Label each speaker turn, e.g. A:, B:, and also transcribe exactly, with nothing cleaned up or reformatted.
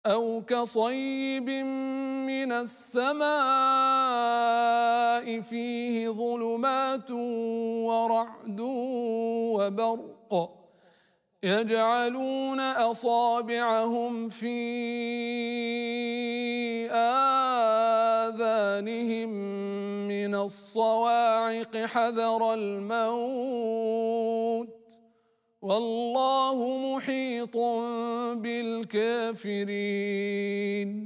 A: أو كصيب من السماء فيه ظلمات ورعد وبرق يجعلون أصابعهم في آذانهم من الصواعق حذر الموت والله محيط بالكافرين